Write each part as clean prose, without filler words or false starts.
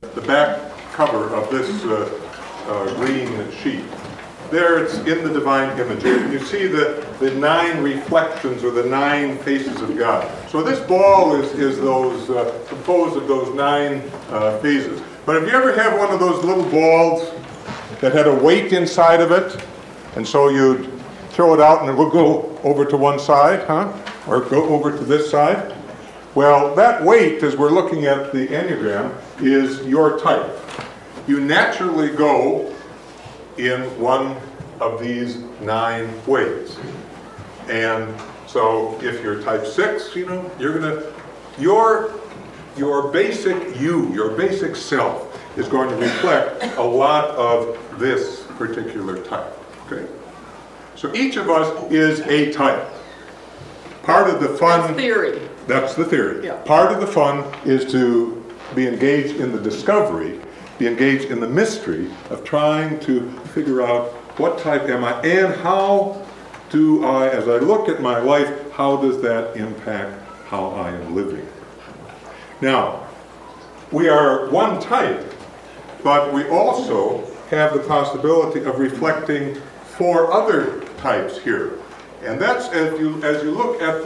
the back cover of this green sheet. There it's in the divine image. You see the 9 reflections or the 9 faces of God. So this ball is those composed of those 9 phases. But if you ever have one of those little balls that had a weight inside of it, and so you'd throw it out and it would go over to one side, or go over to this side. Well, that weight, as we're looking at the Enneagram, is your type. You naturally go in one of these 9 ways. And so if you're type 6, you're going to, your basic you, your basic self, is going to reflect a lot of this particular type. Okay? So each of us is a type. Part of the fun... That's theory. That's the theory. Yeah. Part of the fun is to be engaged in the discovery, be engaged in the mystery of trying to figure out what type am I, and how do I, as I look at my life, how does that impact how I am living? Now, we are one type, but we also have the possibility of reflecting 4 other types here. And that's as you look at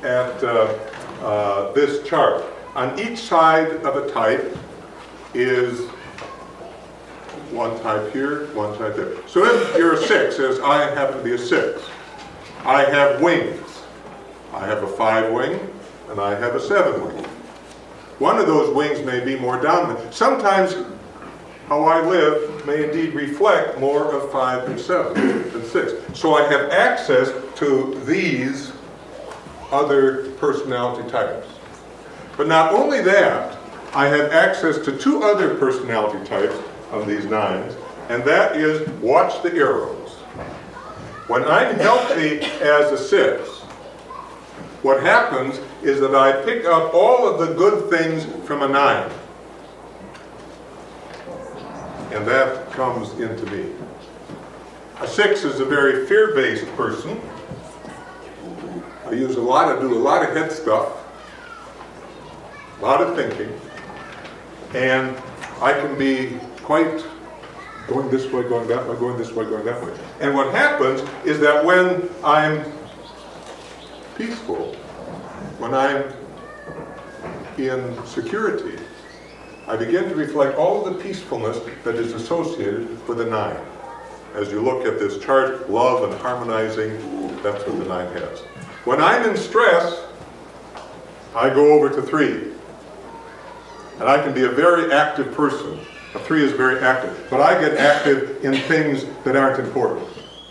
this chart. On each side of a type is one type here, one type there. So if you're a 6, as I happen to be a 6, I have wings. I have a 5 wing, and I have a 7 wing. One of those wings may be more dominant. Sometimes how I live may indeed reflect more of 5 and 7 than 6. So I have access to these other personality types. But not only that, I have access to 2 other personality types of these 9s, and that is, watch the arrows. When I'm healthy as a 6, what happens is that I pick up all of the good things from a 9. And that comes into me. A 6 is a very fear-based person. I do a lot of head stuff, a lot of thinking, and I can be quite going this way, going that way, going this way, going that way. And what happens is that when I'm peaceful, when I'm in security, I begin to reflect all of the peacefulness that is associated with a 9. As you look at this chart, love and harmonizing, that's what the 9 has. When I'm in stress, I go over to 3. And I can be a very active person. A 3 is very active. But I get active in things that aren't important.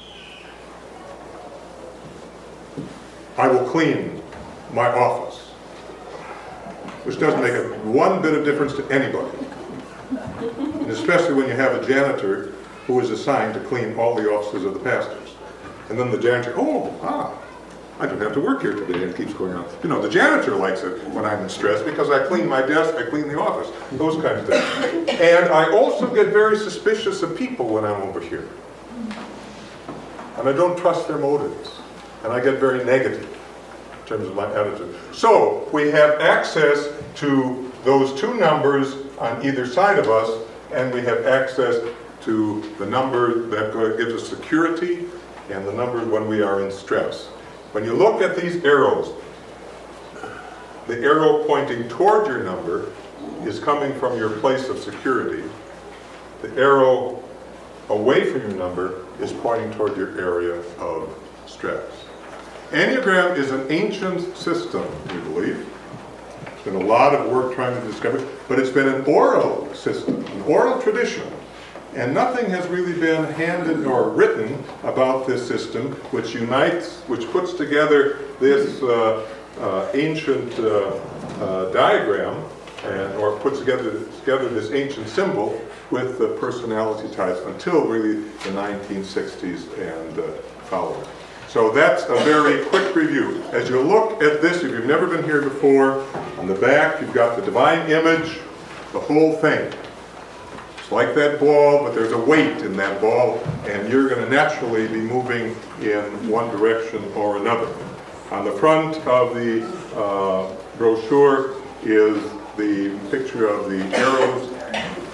I will clean my office, which doesn't make one bit of difference to anybody. And especially when you have a janitor who is assigned to clean all the offices of the pastors. And then the janitor, I don't have to work here today, and it keeps going on. The janitor likes it when I'm in stress because I clean my desk, I clean the office, those kinds of things. And I also get very suspicious of people when I'm over here. And I don't trust their motives. And I get very negative in terms of my attitude. So we have access to those 2 numbers on either side of us, and we have access to the number that gives us security and the number when we are in stress. When you look at these arrows, the arrow pointing toward your number is coming from your place of security. The arrow away from your number is pointing toward your area of stress. Enneagram is an ancient system, we believe. There's been a lot of work trying to discover it, but it's been an oral system, an oral tradition. And nothing has really been handed or written about this system, which unites, which puts together this ancient diagram, or puts together this ancient symbol with the personality types until really the 1960s and following. So that's a very quick review. As you look at this, if you've never been here before, on the back you've got the divine image, the whole thing. It's like that ball, but there's a weight in that ball, and you're going to naturally be moving in one direction or another. On the front of the brochure is the picture of the arrows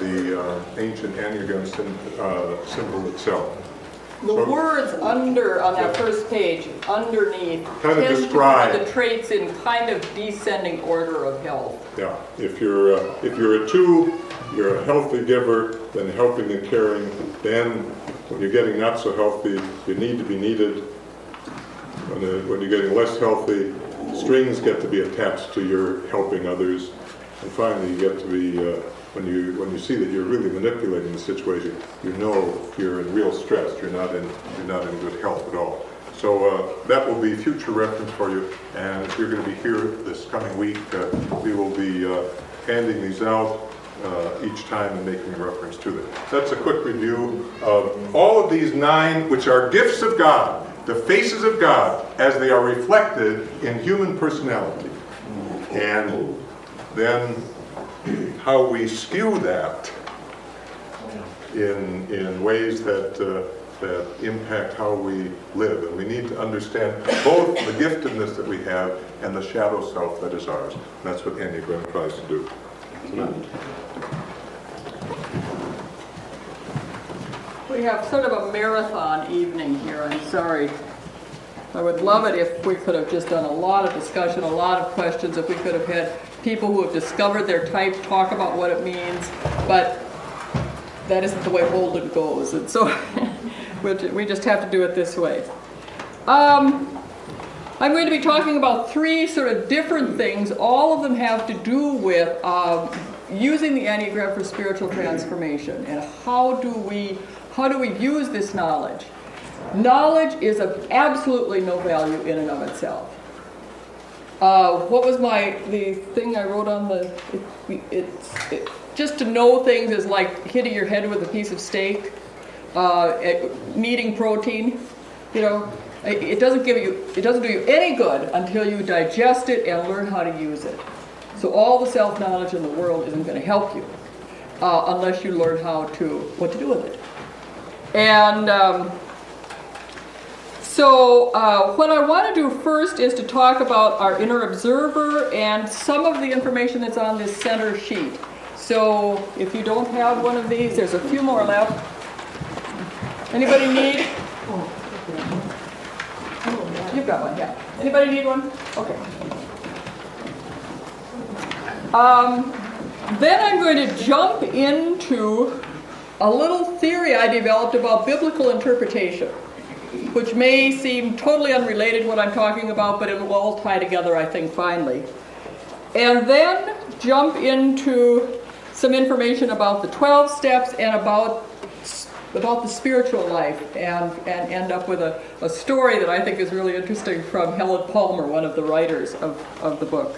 the ancient Enneagram symbol itself. The words under on that first page, underneath, kind of tend describe to be the traits in kind of descending order of health. Yeah, if you're a 2, you're a healthy giver, then helping and caring. Then when you're getting not so healthy, you need to be needed. When you're getting less healthy, strings get to be attached to your helping others. And finally, you get to be, when you see that you're really manipulating the situation, you know you're in real stress. You're not in good health at all. So that will be future reference for you. And if you're going to be here this coming week, we will be handing these out each time and making a reference to them. So that's a quick review of all of these 9, which are gifts of God, the faces of God, as they are reflected in human personality. And then how we skew that in ways that impact how we live. And we need to understand both the giftedness that we have and the shadow self that is ours. And that's what Enneagram tries to do. We have sort of a marathon evening here, I'm sorry. I would love it if we could have just done a lot of discussion, a lot of questions, if we could have had people who have discovered their type talk about what it means, but that isn't the way Holden goes, and so we just have to do it this way. I'm going to be talking about 3 sort of different things. All of them have to do with using the Enneagram for spiritual transformation, and how do we use this knowledge. Knowledge is of absolutely no value in and of itself. What was the thing I wrote on just to know things is like hitting your head with a piece of steak, needing protein. You know, it doesn't do you any good until you digest it and learn how to use it. So all the self-knowledge in the world isn't going to help you unless you learn what to do with it. And so what I want to do first is to talk about our inner observer and some of the information that's on this center sheet. So if you don't have one of these, there's a few more left. Anybody need? You've got one, yeah. Anybody need one? Okay. Then I'm going to jump into a little theory I developed about biblical interpretation, which may seem totally unrelated to what I'm talking about, but it will all tie together, I think, finally. And then jump into some information about the 12 steps and about the spiritual life, and end up with a story that I think is really interesting from Helen Palmer, one of the writers of the book.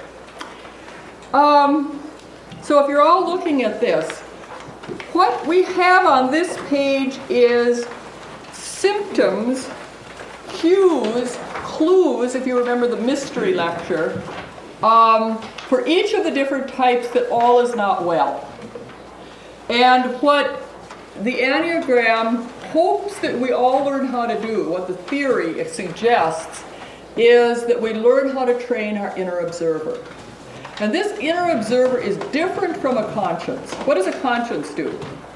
So if you're all looking at this, what we have on this page is symptoms, cues, clues, if you remember the mystery lecture, for each of the different types that all is not well. And what the Enneagram hopes that we all learn how to do, what the theory suggests, is that we learn how to train our inner observer. And this inner observer is different from a conscience. What does a conscience do?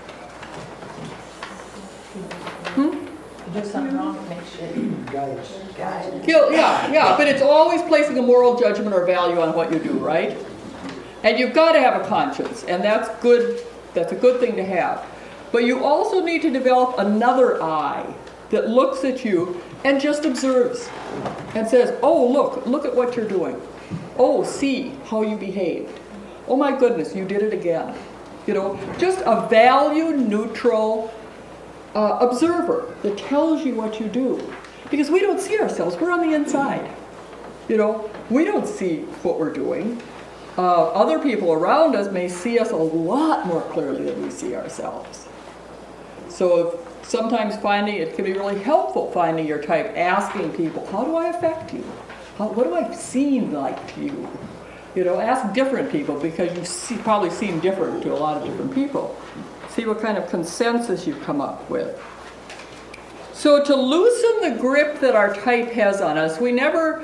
Do something wrong to make sure you guide. Yeah, but it's always placing a moral judgment or value on what you do, right? And you've got to have a conscience, and that's good. That's a good thing to have. But you also need to develop another eye that looks at you and just observes and says, oh, look at what you're doing. Oh, see how you behaved. Oh my goodness, you did it again. You know, just a value-neutral observer that tells you what you do. Because we don't see ourselves, we're on the inside. You know, we don't see what we're doing. Other people around us may see us a lot more clearly than we see ourselves. So sometimes it can be really helpful finding your type, asking people, how do I affect you? What do I seem like to you? You know, ask different people, because you probably seem different to a lot of different people. See what kind of consensus you come up with. So to loosen the grip that our type has on us, we never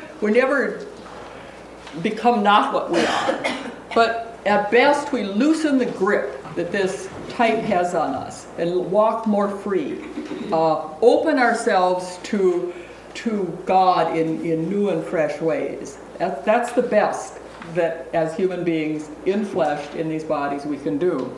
become not what we are. But at best, we loosen the grip that this type has on us and walk more free. Open ourselves to God in new and fresh ways. That's the best that as human beings infleshed in these bodies we can do.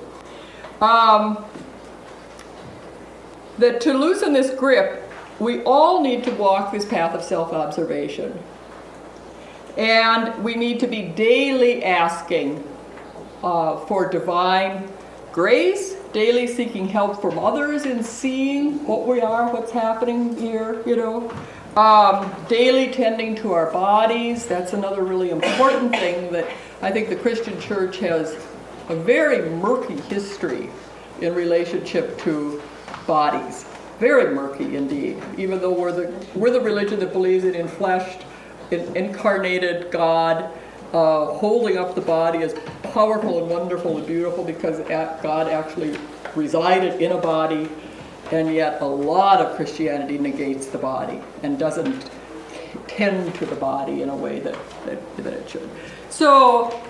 That to loosen this grip, we all need to walk this path of self-observation. And we need to be daily asking for divine grace, daily seeking help from others in seeing what we are, what's happening here, daily tending to our bodies. That's another really important thing that I think the Christian church has a very murky history in relationship to bodies. Very murky indeed, even though we're the religion that believes in infleshed, incarnated God, holding up the body as powerful and wonderful and beautiful because God actually resided in a body, and yet a lot of Christianity negates the body and doesn't tend to the body in a way that it should. So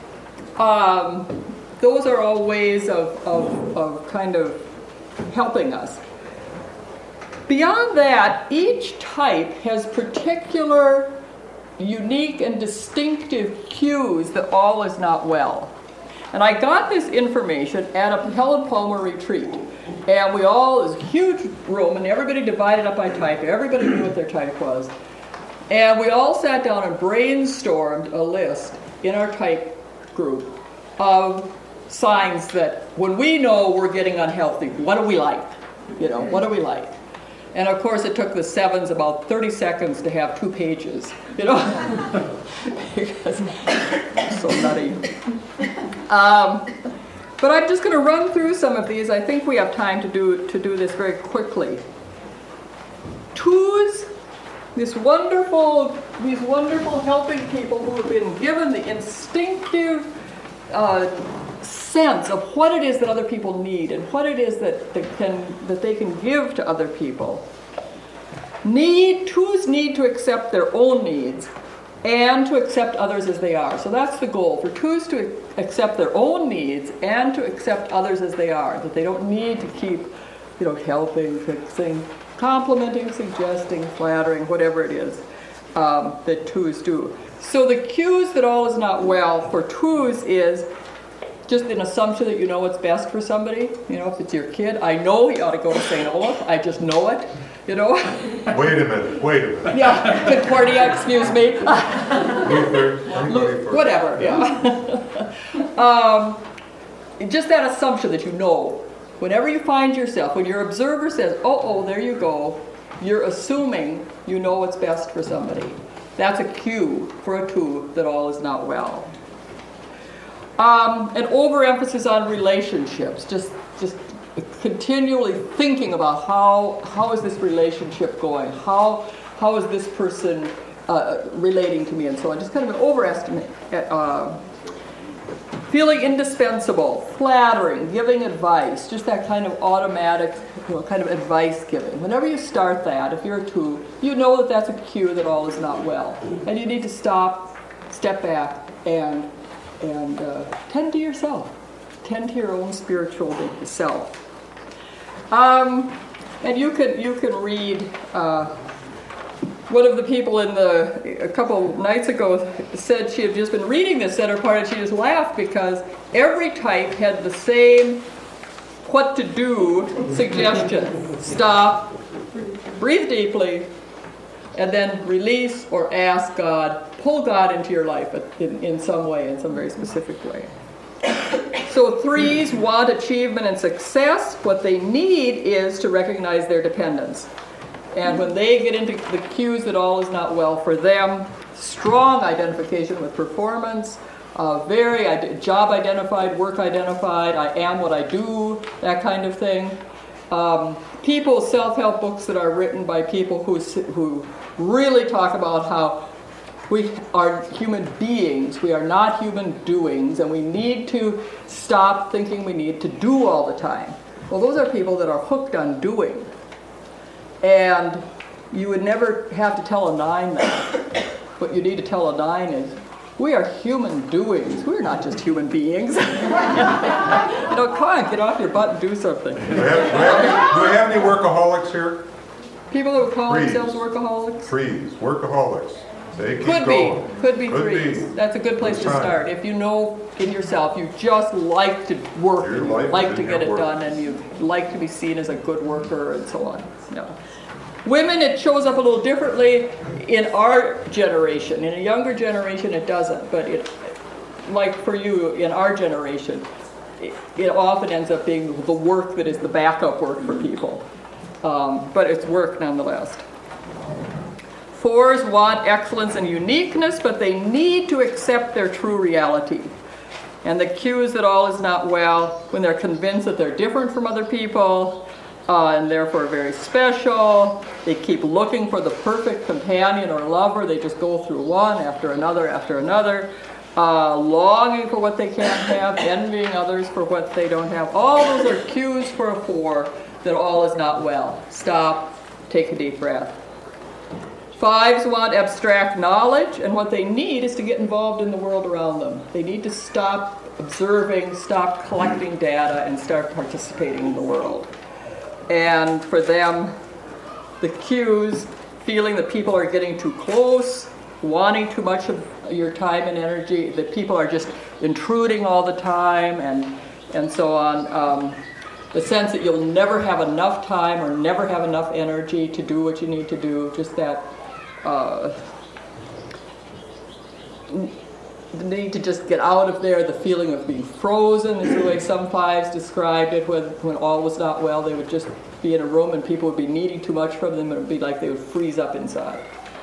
those are all ways of kind of helping us. Beyond that, each type has particular unique and distinctive cues that all is not well. And I got this information at a Helen Palmer retreat. And we all, it was a huge room, and everybody divided up by type. Everybody knew what their type was. And we all sat down and brainstormed a list in our type group of signs that when we know we're getting unhealthy, what do we like? What do we like? And of course, it took the sevens about 30 seconds to have 2 pages, because it's so nutty. But I'm just going to run through some of these. I think we have time to do this very quickly. Twos, these wonderful helping people who have been given the instinctive sense of what it is that other people need and what it is that they can give to other people. Twos need to accept their own needs and to accept others as they are. So that's the goal, for twos to accept their own needs and to accept others as they are, that they don't need to keep, helping, fixing, complimenting, suggesting, flattering, whatever it is that twos do. So the cues that all is not well for twos is just an assumption that you know what's best for somebody. If it's your kid, I know he ought to go to St. Olaf. I just know it. Wait a minute. Yeah, Concordia, excuse me. Luther, whatever, yeah. Just that assumption that you know. Whenever you find yourself, when your observer says, oh, there you go, you're assuming you know what's best for somebody. That's a cue for a two that all is not well. An overemphasis on relationships, just continually thinking about how is this relationship going, how is this person relating to me, and so on. Just kind of an overestimate, feeling indispensable, flattering, giving advice, just that kind of automatic, kind of advice giving. Whenever you start that, if you're a two, you know that that's a cue that all is not well, and you need to stop, step back, and tend to yourself. Tend to your own spiritual self. And you can read one of the people a couple nights ago said she had just been reading this center part and she just laughed because every type had the same what to do suggestion. Stop, breathe deeply, and then release or ask God, pull God into your life in some way, in some very specific way. So threes want achievement and success. What they need is to recognize their dependence. And when they get into the cues that all is not well for them, strong identification with performance, very job identified, work identified, I am what I do, that kind of thing. Self-help books that are written by people who really talk about how we are human beings, we are not human doings, and we need to stop thinking we need to do all the time. Well, those are people that are hooked on doing. And you would never have to tell a 9 that. What you need to tell a 9 is, We are human doings. We're not just human beings. Come on, get off your butt and do something. Do we have any workaholics here? People who call Threes. themselves workaholics? Threes, workaholics. They keep Could going. be. Could be Could threes. be. That's a good place to Good time. start. If you know in yourself you just like to work, Your and life you is like in to your get it work. done, and you like to be seen as a good worker and so on. No. Women, it shows up a little differently in our generation. In a younger generation, it doesn't. But like for you, in our generation, it often ends up being the work that is the backup work for people. But it's work nonetheless. 4s want excellence and uniqueness, but they need to accept their true reality. And the Qs that all is not well when they're convinced that they're different from other people and therefore very special. They keep looking for the perfect companion or lover. They just go through one after another, longing for what they can't have, envying others for what they don't have. All those are Qs for a 4 that all is not well. Stop, take a deep breath. 5s want abstract knowledge, and what they need is to get involved in the world around them. They need to stop observing, stop collecting data, and start participating in the world. And for them, the Qs, feeling that people are getting too close, wanting too much of your time and energy, that people are just intruding all the time, and so on. The sense that you'll never have enough time or never have enough energy to do what you need to do, just that the need to just get out of there, the feeling of being frozen is the way some 5s described it. When all was not well, they would just be in a room and people would be needing too much from them, and it would be like they would freeze up inside.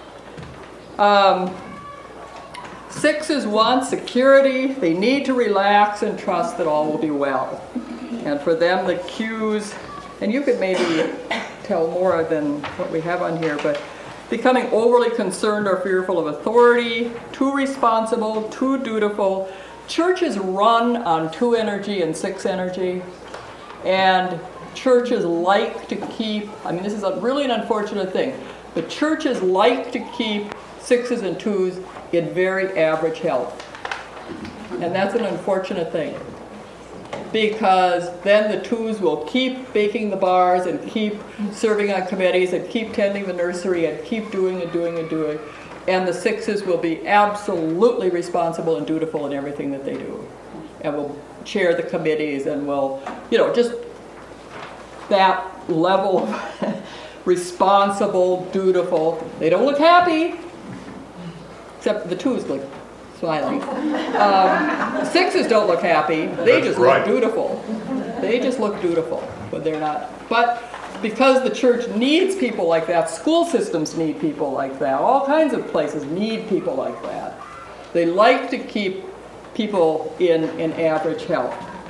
6s want security. They need to relax and trust that all will be well. And for them, the Qs, and you could maybe tell more than what we have on here, but becoming overly concerned or fearful of authority, too responsible, too dutiful. Churches run on 2 energy and 6 energy, and churches like to keep, this is really an unfortunate thing, but churches like to keep 6s and 2s in very average health. And that's an unfortunate thing, because then the 2s will keep baking the bars and keep serving on committees and keep tending the nursery and keep doing. And the 6s will be absolutely responsible and dutiful in everything that they do, and will chair the committees and will, just that level of responsible, dutiful. They don't look happy, except the 2s look smiling. 6s don't look happy. They just look dutiful. They just look dutiful, but they're not. But because the church needs people like that, school systems need people like that, all kinds of places need people like that. They like to keep people in average health.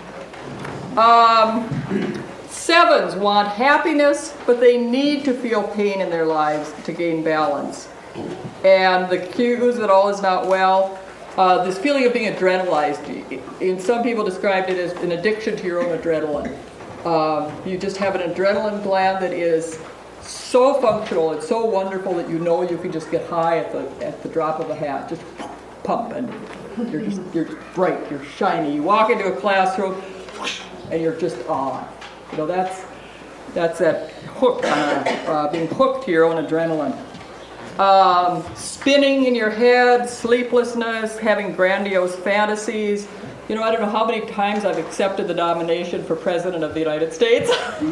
7s want happiness, but they need to feel pain in their lives to gain balance. And the Qs that all is not well, this feeling of being adrenalized. And some people described it as an addiction to your own adrenaline. You just have an adrenaline gland that is so functional and so wonderful that you can just get high at the drop of a hat. Just pump, and you're bright, you're shiny. You walk into a classroom, and you're just on. That's that hook, being hooked to your own adrenaline. Spinning in your head, sleeplessness, having grandiose fantasies. I don't know how many times I've accepted the nomination for President of the United States.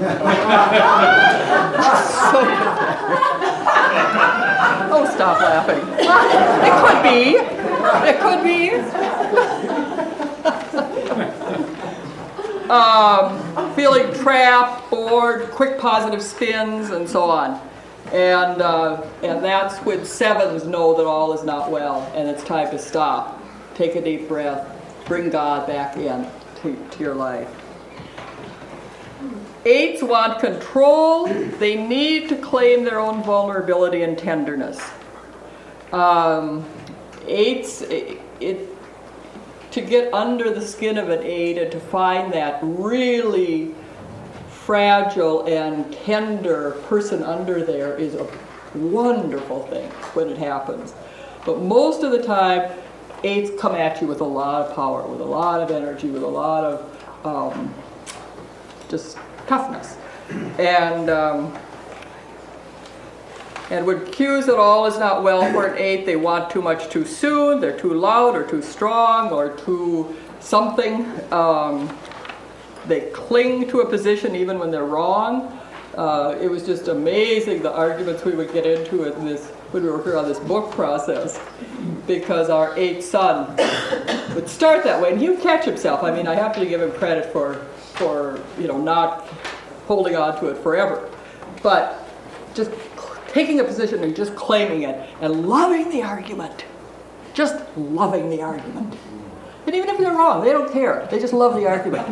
Oh, stop laughing. It could be. Feeling trapped, bored, quick positive spins, and so on. And that's when 7s know that all is not well, and it's time to stop. Take a deep breath. Bring God back in to your life. 8s want control. They need to claim their own vulnerability and tenderness. 8s, to get under the skin of an 8 and to find that really fragile and tender person under there is a wonderful thing when it happens. But most of the time, eights come at you with a lot of power, with a lot of energy, with a lot of just toughness. And when cues that all is not well for an 8, they want too much too soon, they're too loud or too strong or too something. They cling to a position even when they're wrong. It was just amazing the arguments we would get into in this, when we were here on this book process, because our 8th son would start that way, and he would catch himself. I mean, I have to give him credit for not holding on to it forever, but just taking a position and just claiming it and loving the argument, just loving the argument. And even if they're wrong, they don't care. They just love the argument,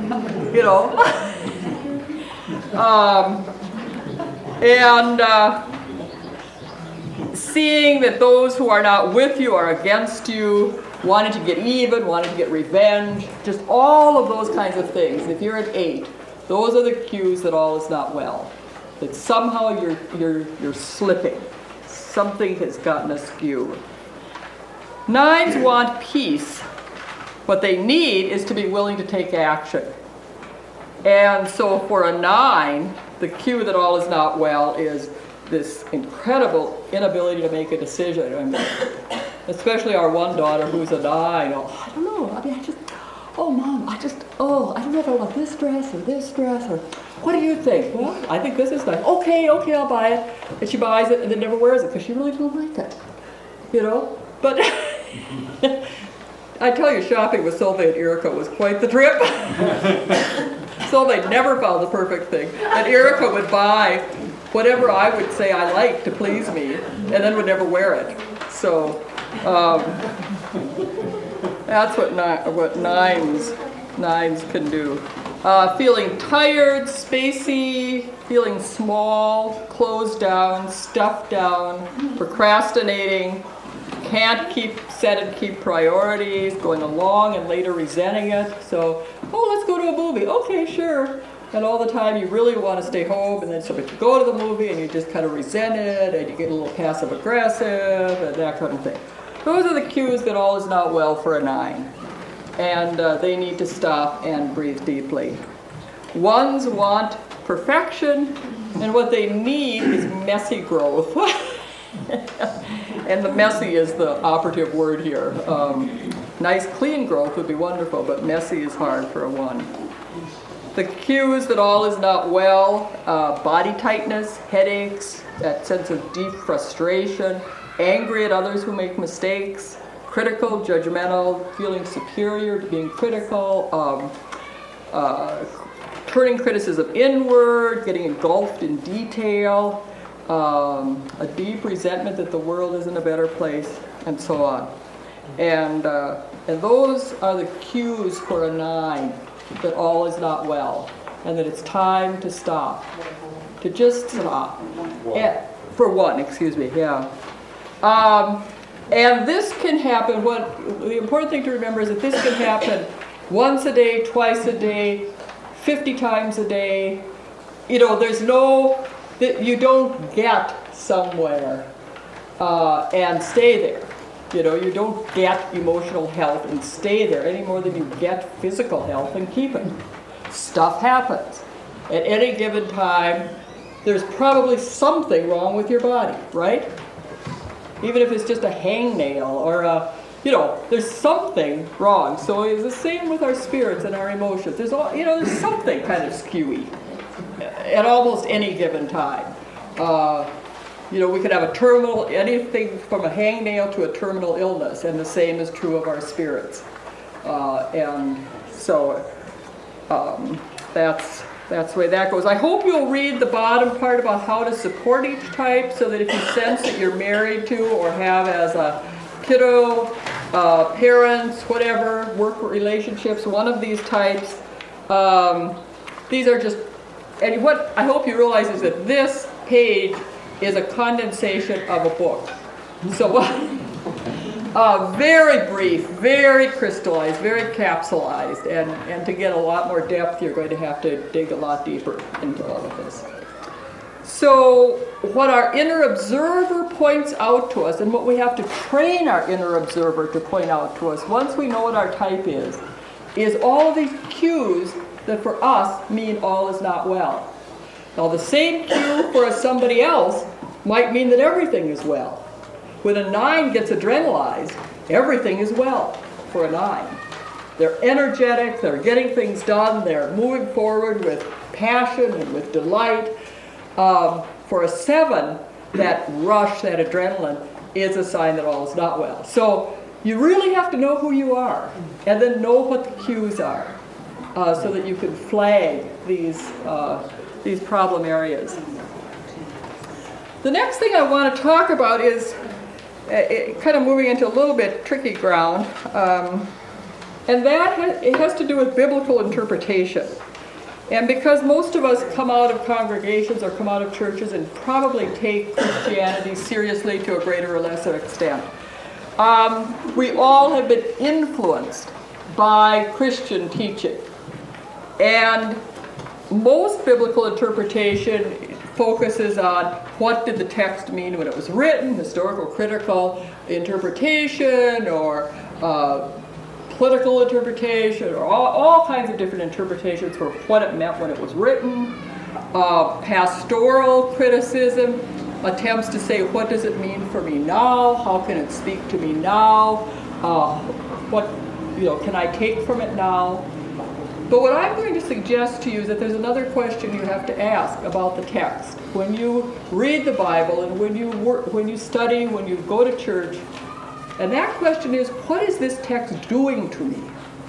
seeing that those who are not with you are against you, wanting to get even, wanting to get revenge, just all of those kinds of things. If you're an 8, those are the cues that all is not well. That somehow you're slipping. Something has gotten askew. 9s want peace. What they need is to be willing to take action. And so for a 9, the cue that all is not well is this incredible inability to make a decision. I mean, especially our one daughter who's a 9. I don't know. I mean, Mom, I don't know if I want this dress or what do you think? Well, I think this is nice. Okay, I'll buy it. And she buys it and then never wears it because she really don't like it. But I tell you, shopping with Sylvia and Erica was quite the trip. Sylvia never found the perfect thing. And Erica would buy whatever I would say I liked to please me and then would never wear it. So that's what nines can do. Feeling tired, spacey, feeling small, closed down, stuffed down, procrastinating, can't set and keep priorities, going along and later resenting it. So, let's go to a movie. Okay, sure. And all the time you really want to stay home, and then so you go to the movie and you just kind of resent it, and you get a little passive aggressive and that kind of thing. Those are the cues that all is not well for a 9. And they need to stop and breathe deeply. 1s want perfection, and what they need is messy growth. And the messy is the operative word here. Nice clean growth would be wonderful, but messy is hard for a 1. The cues that all is not well, body tightness, headaches, that sense of deep frustration, angry at others who make mistakes, critical, judgmental, feeling superior to being critical, turning criticism inward, getting engulfed in detail, a deep resentment that the world isn't a better place, and so on. And those are the cues for a 9, that all is not well, and that it's time to stop, to just stop. For 1, yeah. And this can happen, the important thing to remember is that this can happen once a day, twice a day, 50 times a day. You don't get somewhere and stay there. You don't get emotional health and stay there any more than you get physical health and keep it. Stuff happens. At any given time, there's probably something wrong with your body, right? Even if it's just a hangnail or there's something wrong. So it's the same with our spirits and our emotions. There's something kind of skewy at almost any given time. We could have anything from a hangnail to a terminal illness, and the same is true of our spirits. That's the way that goes. I hope you'll read the bottom part about how to support each type, so that if you sense that you're married to or have as a kiddo, parents, whatever, work relationships, one of these types, these are just, and what I hope you realize is that this page is a condensation of a book. So very brief, very crystallized, very capsulized, and to get a lot more depth, you're going to have to dig a lot deeper into all of this. So what our inner observer points out to us, and what we have to train our inner observer to point out to us once we know what our type is all of these cues that for us mean all is not well. Now the same cue for somebody else might mean that everything is well. When a 9 gets adrenalized, everything is well for a 9. They're energetic, they're getting things done, they're moving forward with passion and with delight. For a 7, that rush, that adrenaline, is a sign that all is not well. So you really have to know who you are, and then know what the cues are, so that you can flag these problem areas. The next thing I want to talk about is kind of moving into a little bit tricky ground, and that it has to do with biblical interpretation. And because most of us come out of congregations or come out of churches and probably take Christianity seriously to a greater or lesser extent, we all have been influenced by Christian teaching. And most biblical interpretation focuses on what did the text mean when it was written, historical, critical interpretation, or political interpretation, or all kinds of different interpretations for what it meant when it was written. Pastoral criticism attempts to say, what does it mean for me now? How can it speak to me now? What can I take from it now? But what I'm going to suggest to you is that there's another question you have to ask about the text. When you read the Bible and when you study, when you go to church, and that question is, what is this text doing to me?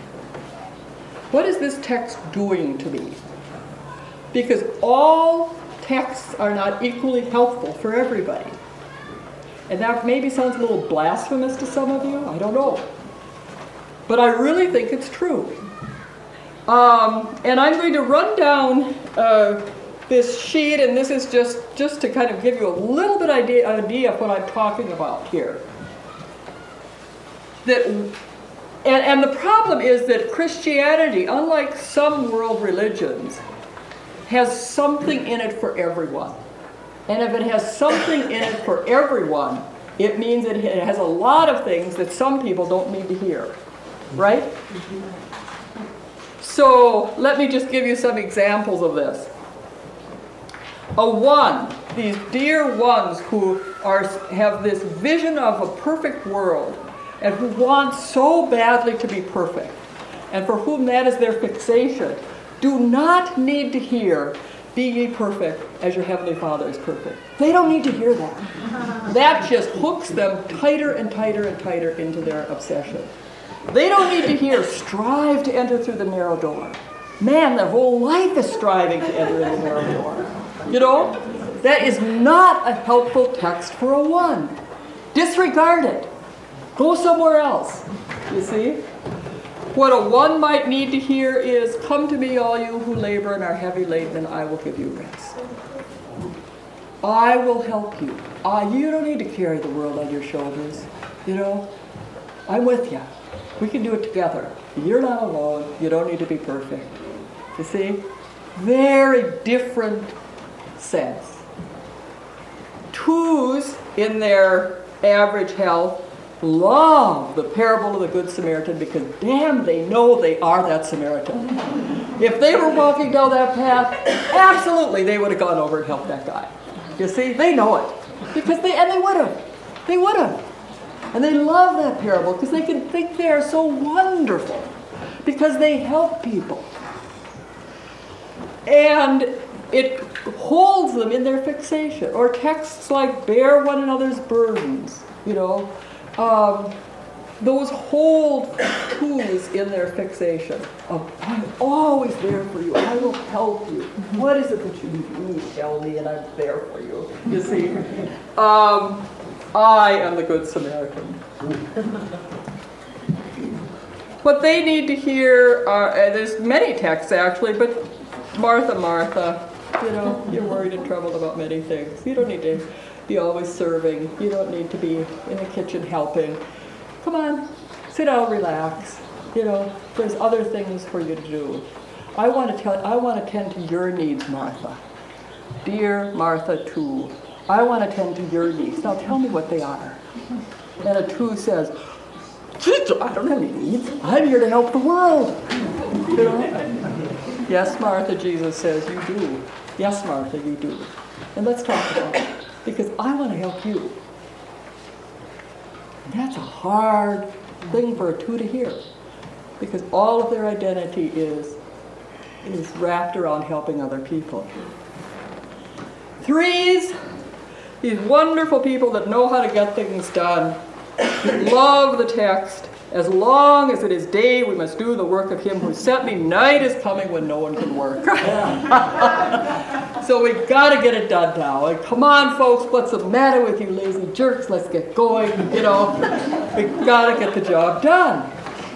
What is this text doing to me? Because all texts are not equally helpful for everybody. And that maybe sounds a little blasphemous to some of you, I don't know. But I really think it's true. And I'm going to run down this sheet, and this is just to kind of give you a little bit idea of what I'm talking about here. And the problem is that Christianity, unlike some world religions, has something in it for everyone. And if it has something in it for everyone, it means that it has a lot of things that some people don't need to hear. Right? So let me just give you some examples of this. A 1, these dear ones who have this vision of a perfect world and who want so badly to be perfect, and for whom that is their fixation, do not need to hear, be ye perfect as your heavenly Father is perfect. They don't need to hear that. That just hooks them tighter and tighter and tighter into their obsession. They don't need to hear, strive to enter through the narrow door. Man, their whole life is striving to enter in the narrow door. That is not a helpful text for a 1. Disregard it. Go somewhere else. You see? What a 1 might need to hear is, come to me, all you who labor and are heavy laden, and I will give you rest. I will help you. You don't need to carry the world on your shoulders. I'm with you. We can do it together. You're not alone. You don't need to be perfect. You see? Very different sense. 2s, in their average health, love the parable of the Good Samaritan because, damn, they know they are that Samaritan. If they were walking down that path, absolutely they would have gone over and helped that guy. You see? They know it. Because they would have. They would have. And they love that parable because they can think they are so wonderful because they help people. And it holds them in their fixation. Or texts like bear one another's burdens, those hold 2s in their fixation of, I'm always there for you, I will help you. What is it that you need? Tell me and I'm there for you. You see? I am the Good Samaritan. What they need to hear there's many texts actually, but Martha, Martha, you're worried and troubled about many things. You don't need to be always serving. You don't need to be in the kitchen helping. Come on, sit down, relax. There's other things for you to do. I want to tend to your needs, Martha. Dear Martha 2, I want to tend to your needs. Now tell me what they are. And a 2 says, I don't have any needs. I'm here to help the world. You know? Yes, Martha, Jesus says, you do. Yes, Martha, you do. And let's talk about it. Because I want to help you. And that's a hard thing for a 2 to hear. Because all of their identity is wrapped around helping other people. 3s, these wonderful people that know how to get things done, love the text. As long as it is day, we must do the work of him who sent me. Night is coming when no one can work. So we've got to get it done now. Like, come on, folks, what's the matter with you lazy jerks? Let's get going. You know, we've got to get the job done.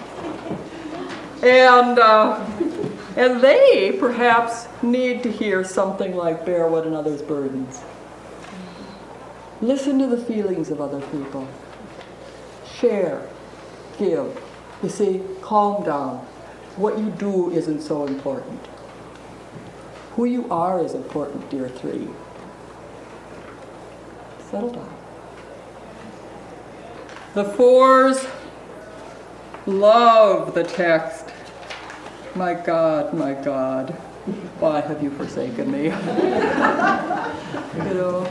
And they perhaps need to hear something like bear one another's burdens. Listen to the feelings of other people. Share. Give. You see, calm down. What you do isn't so important. Who you are is important, dear 3. Settle down. The 4s love the text. My God, why have you forsaken me? You know.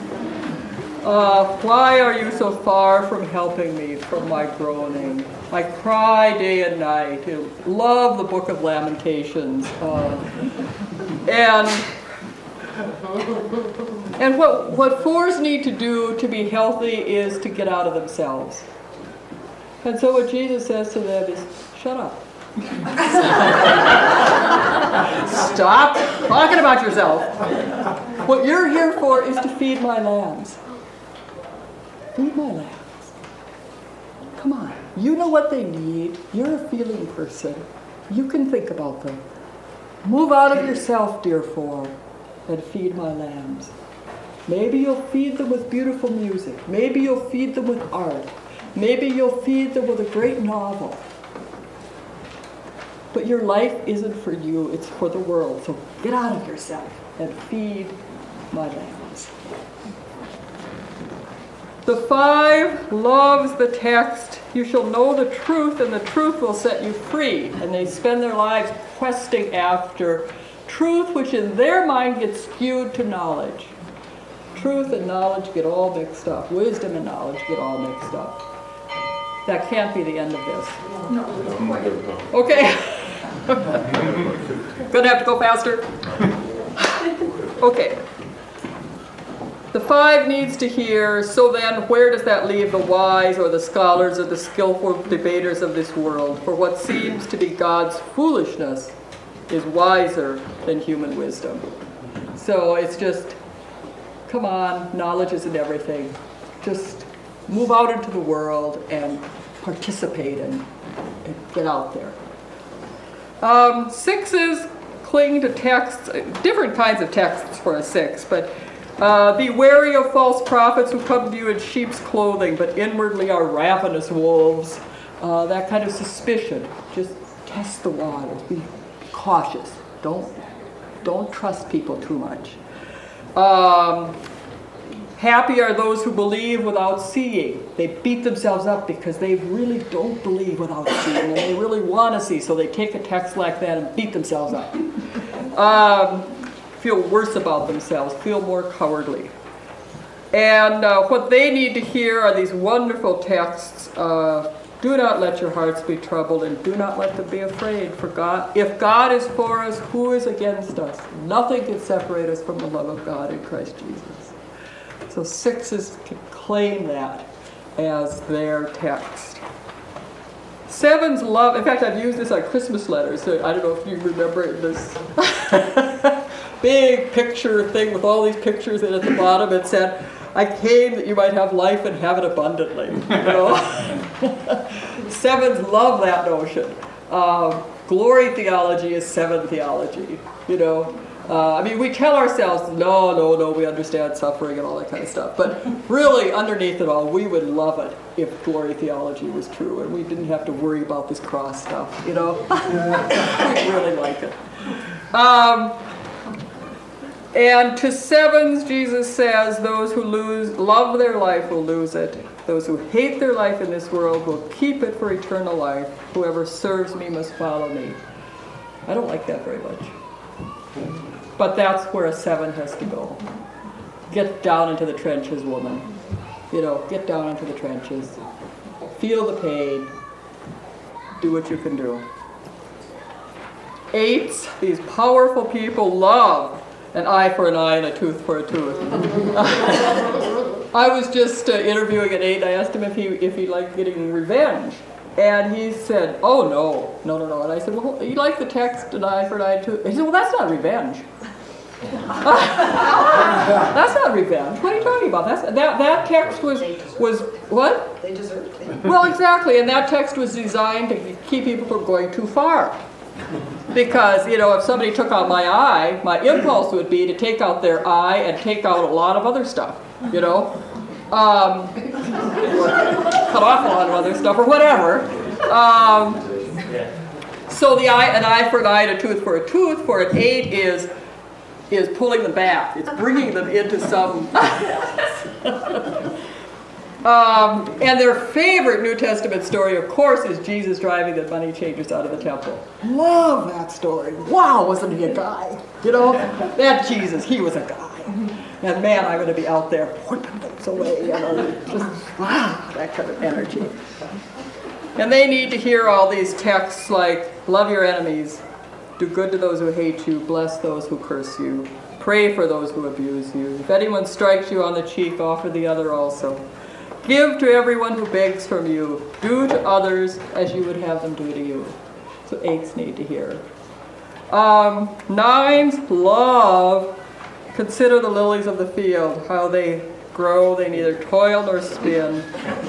Why are you so far from helping me from my groaning? I cry day and night. I love the Book of Lamentations. And what 4s need to do to be healthy is to get out of themselves. And so what Jesus says to them is, shut up. Stop talking about yourself. What you're here for is to feed my lambs. Feed my lambs. Come on. You know what they need. You're a feeling person. You can think about them. Move out of yourself, dear 4, and feed my lambs. Maybe you'll feed them with beautiful music. Maybe you'll feed them with art. Maybe you'll feed them with a great novel. But your life isn't for you, it's for the world. So get out of yourself and feed my lambs. The 5 loves the text. You shall know the truth, and the truth will set you free. And they spend their lives questing after truth, which in their mind gets skewed to knowledge. Truth and knowledge get all mixed up. Wisdom and knowledge get all mixed up. That can't be the end of this. No. Okay. Gonna have to go faster. Okay. The 5 needs to hear, so then where does that leave the wise or the scholars or the skillful debaters of this world? For what seems to be God's foolishness is wiser than human wisdom. So it's just, come on, knowledge isn't everything. Just move out into the world and participate and get out there. 6s cling to texts, different kinds of texts for a 6, but be wary of false prophets who come to you in sheep's clothing, but inwardly are ravenous wolves. That kind of suspicion. Just test the waters. Be cautious. Don't trust people too much. Happy are those who believe without seeing. They beat themselves up because they really don't believe without seeing, and they really want to see, so they take a text like that and beat themselves up. Feel worse about themselves, feel more cowardly. And what they need to hear are these wonderful texts. Do not let your hearts be troubled, and do not let them be afraid. For God, if God is for us, who is against us? Nothing can separate us from the love of God in Christ Jesus. So 6s can claim that as their text. 7s love, in fact, I've used this on Christmas letters, so I don't know if you remember this big picture thing with all these pictures, and at the bottom it said, I came that you might have life and have it abundantly. You know? 7s love that notion. Glory theology is 7 theology, you know. I mean, we tell ourselves, no, we understand suffering and all that kind of stuff. But really, underneath it all, we would love it if glory theology was true and we didn't have to worry about this cross stuff, you know? We really like it. And to sevens, Jesus says, those who love their life will lose it. Those who hate their life in this world will keep it for eternal life. Whoever serves me must follow me. I don't like that very much. But that's where a 7 has to go. Get down into the trenches, woman. Get down into the trenches. Feel the pain. Do what you can do. 8s, these powerful people love an eye for an eye and a tooth for a tooth. I was just interviewing an 8, and I asked him if he liked getting revenge. And he said, oh, no. And I said, well, you like the text, an eye for an eye and a tooth? He said, well, that's not revenge. That's not revenge. What are you talking about? That text was what? They deserve it. Well, exactly. And that text was designed to keep people from going too far. Because, if somebody took out my eye, my impulse would be to take out their eye and take out a lot of other stuff, cut off a lot of other stuff or whatever. So an eye for an eye and a tooth for a tooth for an 8 is pulling them back. It's bringing them into some... and their favorite New Testament story, of course, is Jesus driving the money changers out of the temple. Love that story. Wow, wasn't he a guy? That Jesus, he was a guy. And man, I'm going to be out there whipping things away, just that kind of energy. And they need to hear all these texts like, love your enemies, do good to those who hate you, bless those who curse you, pray for those who abuse you. If anyone strikes you on the cheek, offer the other also. Give to everyone who begs from you. Do to others as you would have them do to you. So 8s need to hear. 9s love. Consider the lilies of the field, how they grow. They neither toil nor spin.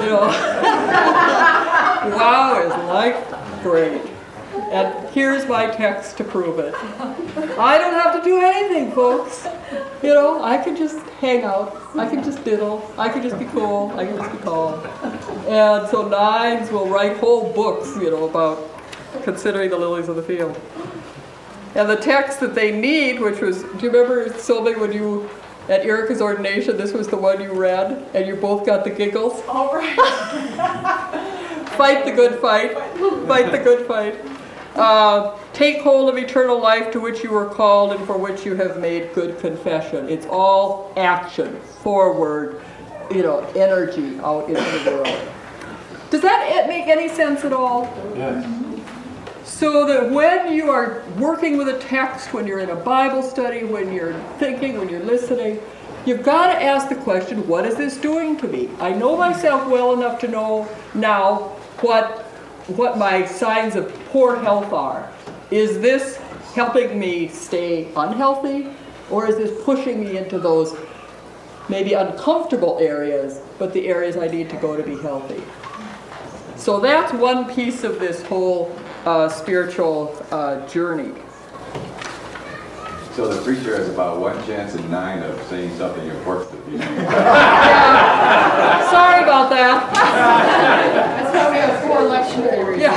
Wow, is life great. And here's my text to prove it. I don't have to do anything, folks. I can just hang out. I can just diddle. I can just be cool. I can just be calm. And so 9s will write whole books, about considering the lilies of the field. And the text that they need, which was, do you remember, Sylvie, when you, at Erica's ordination, this was the one you read, and you both got the giggles? All right. Fight the good fight. Fight the good fight. Take hold of eternal life to which you were called and for which you have made good confession. It's all action, forward, energy out into the world. Does that make any sense at all? Yes. So that when you are working with a text, when you're in a Bible study, when you're thinking, when you're listening, you've got to ask the question, what is this doing to me? I know myself well enough to know now what my signs of poor health are. Is this helping me stay unhealthy? Or is this pushing me into those maybe uncomfortable areas, but the areas I need to go to be healthy? So that's one piece of this whole spiritual journey. So the preacher has about 1 chance in 9 of saying something important to people. Yeah. Sorry about that. That's why we have 4 lectionaries. Yeah.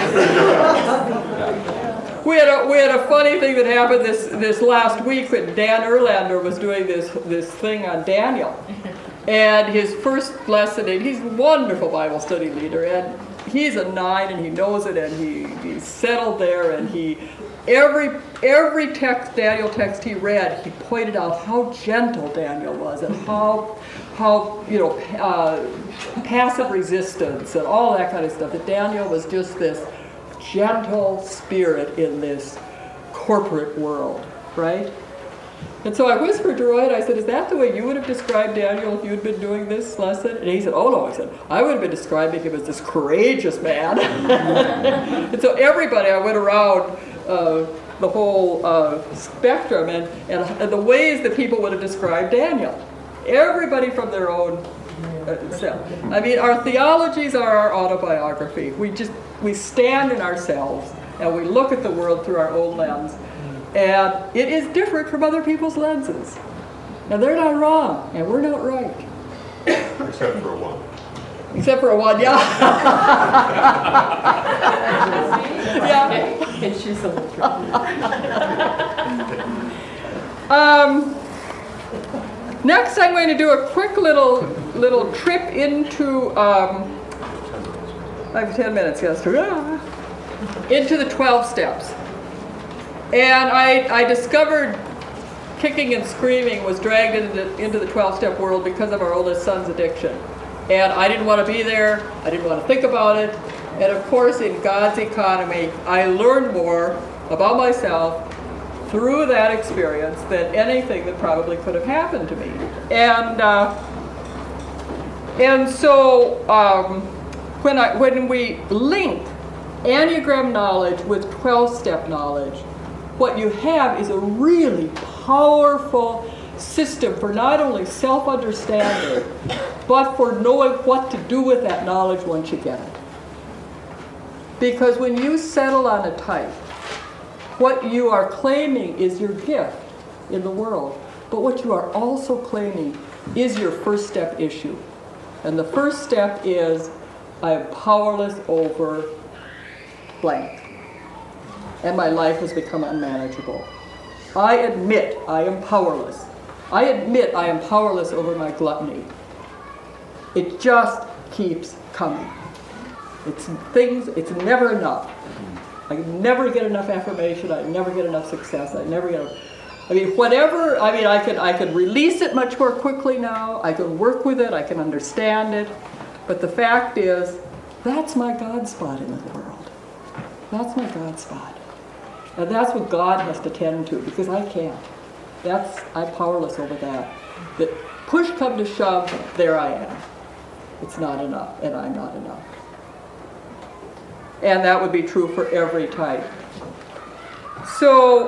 We had a funny thing that happened this last week when Dan Erlander was doing this thing on Daniel. And his first lesson, and he's a wonderful Bible study leader, and he's a 9 and he knows it, and he's settled there, and every text, Daniel text he read, he pointed out how gentle Daniel was and how passive resistance and all that kind of stuff. That Daniel was just this gentle spirit in this corporate world, right? And so I whispered to Roy, and I said, is that the way you would have described Daniel if you'd been doing this lesson? And he said, oh no. I said, I would have been describing him as this courageous man. And so everybody, I went around the whole spectrum and the ways that people would have described Daniel. Everybody from their own self. I mean, our theologies are our autobiography. We stand in ourselves and we look at the world through our own lens. And it is different from other people's lenses. Now, they're not wrong, and we're not right. Except for one. Except for one, yeah. Yeah. And she's a little Next, I'm going to do a quick little trip into, I have 10 minutes, yes, into the 12 steps. And I discovered kicking and screaming was dragged into the 12-step world because of our oldest son's addiction. And I didn't want to be there, I didn't want to think about it. And of course, in God's economy, I learned more about myself through that experience than anything that probably could have happened to me. And so when we link Enneagram knowledge with 12-step knowledge, what you have is a really powerful system for not only self-understanding, but for knowing what to do with that knowledge once you get it. Because when you settle on a type, what you are claiming is your gift in the world. But what you are also claiming is your first step issue. And the first step is, I am powerless over blank. And my life has become unmanageable. I admit I am powerless. I admit I am powerless over my gluttony. It just keeps coming. It's never enough. I never get enough affirmation. I never get enough success. I could release it much more quickly now. I can work with it. I can understand it. But the fact is, that's my God spot in the world. That's my God spot. And that's what God has to tend to, because I can't. I'm powerless over that. That push come to shove, there I am. It's not enough, and I'm not enough. And that would be true for every type. So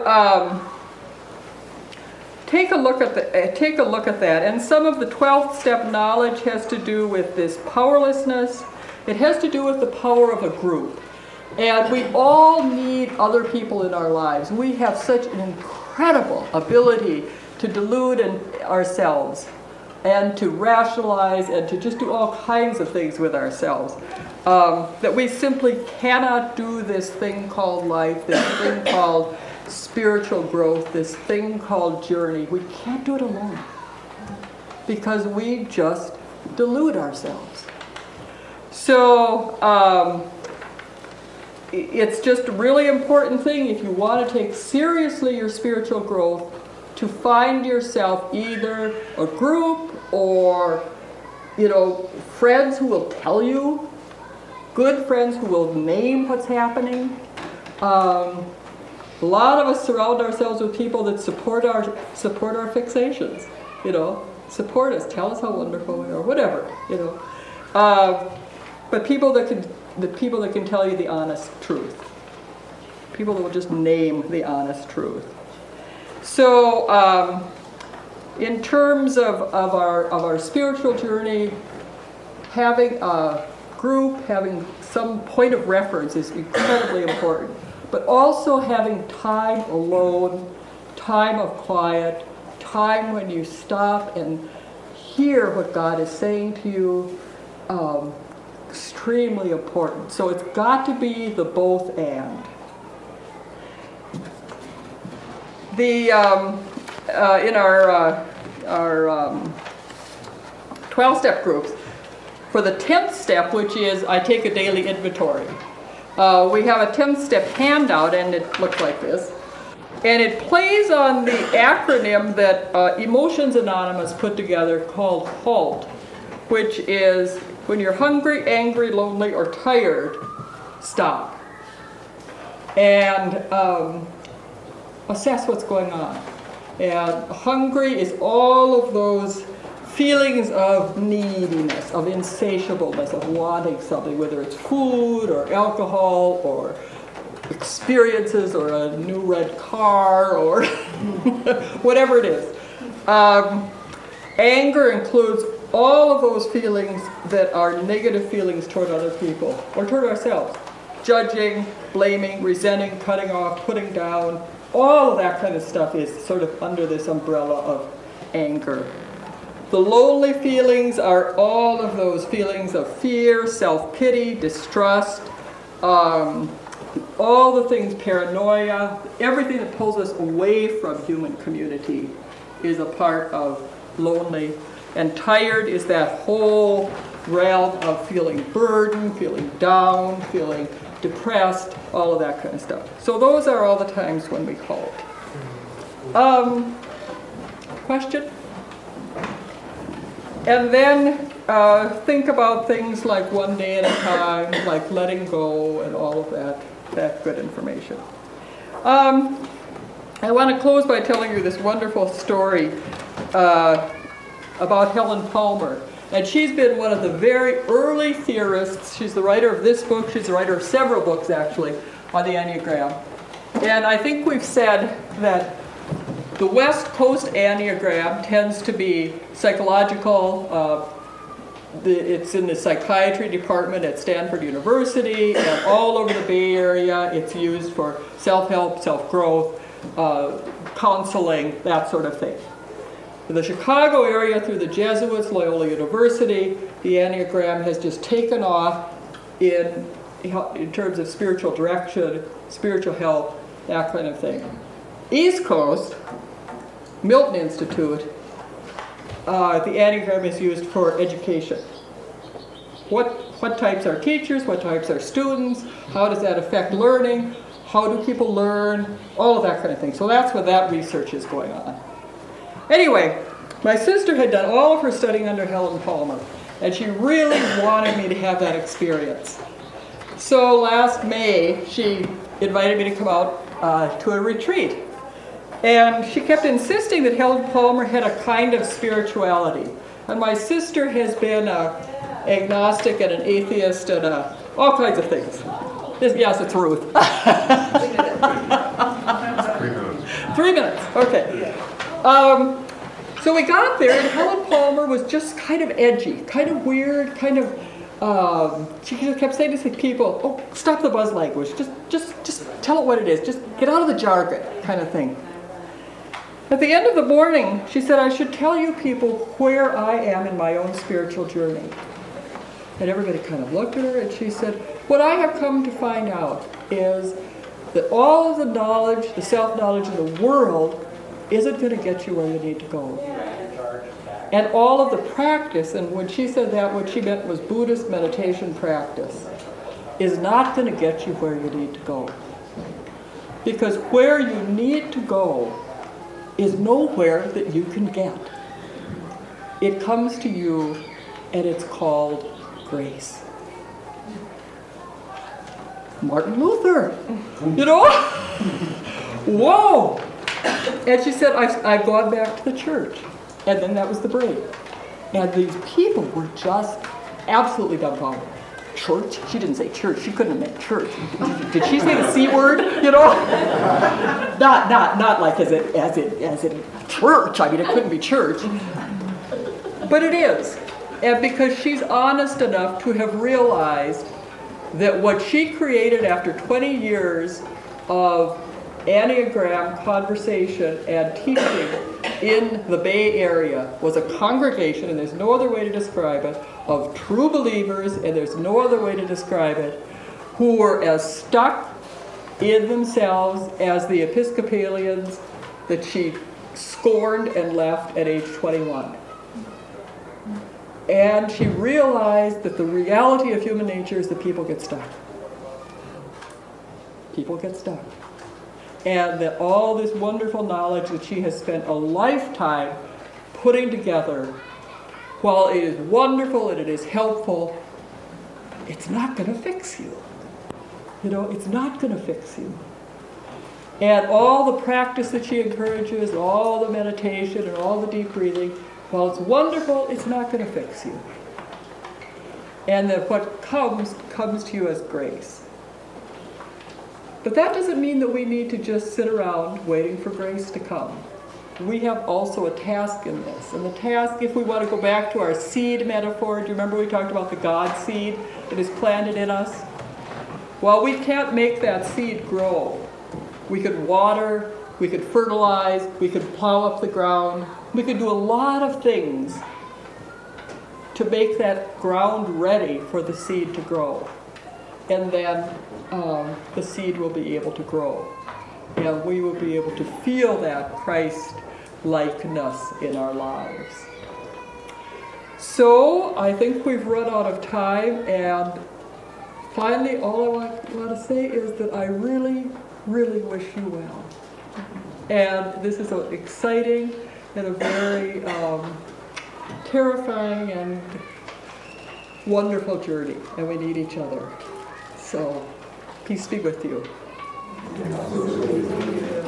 take a look at that. And some of the 12th step knowledge has to do with this powerlessness. It has to do with the power of a group. And we all need other people in our lives. We have such an incredible ability to delude ourselves and to rationalize and to just do all kinds of things with ourselves. That we simply cannot do this thing called life, this thing called spiritual growth, this thing called journey. We can't do it alone because we just delude ourselves. So it's just a really important thing if you want to take seriously your spiritual growth to find yourself either a group or, friends who will tell you, good friends who will name what's happening. A lot of us surround ourselves with people that support our fixations, support us, tell us how wonderful we are, whatever, But people that can tell you the honest truth. People that will just name the honest truth. So, in terms of our spiritual journey, having a group, having some point of reference is incredibly important. But also having time alone, time of quiet, time when you stop and hear what God is saying to you, extremely important. So it's got to be the both and. In our 12-step groups, for the 10th step, which is I take a daily inventory, we have a 10th step handout, and it looks like this. And it plays on the acronym that Emotions Anonymous put together called HALT, which is when you're hungry, angry, lonely, or tired, stop. And assess what's going on. And hungry is all of those feelings of neediness, of insatiableness, of wanting something, whether it's food or alcohol or experiences or a new red car or whatever it is. Anger includes all of those feelings that are negative feelings toward other people or toward ourselves. Judging, blaming, resenting, cutting off, putting down, all of that kind of stuff is sort of under this umbrella of anger. The lonely feelings are all of those feelings of fear, self-pity, distrust, all the things, paranoia, everything that pulls us away from human community is a part of lonely. And tired is that whole realm of feeling burdened, feeling down, feeling depressed, all of that kind of stuff. So those are all the times when we call. Question? And then think about things like one day at a time, like letting go and all of that good information. I want to close by telling you this wonderful story about Helen Palmer. And she's been one of the very early theorists. She's the writer of this book. She's the writer of several books, actually, on the Enneagram. And I think we've said that the West Coast Enneagram tends to be psychological. It's in the psychiatry department at Stanford University and all over the Bay Area. It's used for self-help, self-growth, counseling, that sort of thing. In the Chicago area, through the Jesuits, Loyola University, the Enneagram has just taken off in terms of spiritual direction, spiritual help, that kind of thing. East Coast, Milton Institute, the Enneagram is used for education. What types are teachers? What types are students? How does that affect learning? How do people learn? All of that kind of thing. So that's what that research is going on. Anyway, my sister had done all of her studying under Helen Palmer, and she really wanted me to have that experience. So last May, she invited me to come out to a retreat. And she kept insisting that Helen Palmer had a kind of spirituality. And my sister has been an agnostic and an atheist and all kinds of things. Yes, it's Ruth. 3 minutes. 3 minutes, okay. So we got there, and Helen Palmer was just kind of edgy, kind of weird, kind of, she just kept saying to people, oh, stop the buzz language, just tell it what it is, just get out of the jargon, kind of thing. At the end of the morning, she said, I should tell you people where I am in my own spiritual journey. And everybody kind of looked at her, and she said, what I have come to find out is that all of the knowledge, the self-knowledge of the world, isn't going to get you where you need to go. And all of the practice, and when she said that, what she meant was Buddhist meditation practice, is not going to get you where you need to go. Because where you need to go is nowhere that you can get. It comes to you, and it's called grace. Martin Luther, you know? Whoa! And she said, I've gone back to the church. And then that was the break. And these people were just absolutely dumbfounded. Church? She didn't say church. She couldn't have meant church. Did she say the C word? You know? Not like as in church. I mean, it couldn't be church. But it is. And because she's honest enough to have realized that what she created after 20 years of Enneagram conversation and teaching in the Bay Area was a congregation, and there's no other way to describe it, of true believers, and there's no other way to describe it, who were as stuck in themselves as the Episcopalians that she scorned and left at age 21. And she realized that the reality of human nature is that people get stuck. People get stuck. And that all this wonderful knowledge that she has spent a lifetime putting together, while it is wonderful and it is helpful, it's not going to fix you. You know, it's not going to fix you. And all the practice that she encourages, all the meditation and all the deep breathing, while it's wonderful, it's not going to fix you. And that what comes to you as grace. But that doesn't mean that we need to just sit around waiting for grace to come. We have also a task in this. And the task, if we want to go back to our seed metaphor, do you remember we talked about the God seed that is planted in us? Well, we can't make that seed grow. We could water, we could fertilize, we could plow up the ground. We could do a lot of things to make that ground ready for the seed to grow. And then the seed will be able to grow. And we will be able to feel that Christ likeness in our lives. So I think we've run out of time, and finally all I want to say is that I really, really wish you well. And this is an exciting and a very terrifying and wonderful journey, and we need each other. So peace be with you.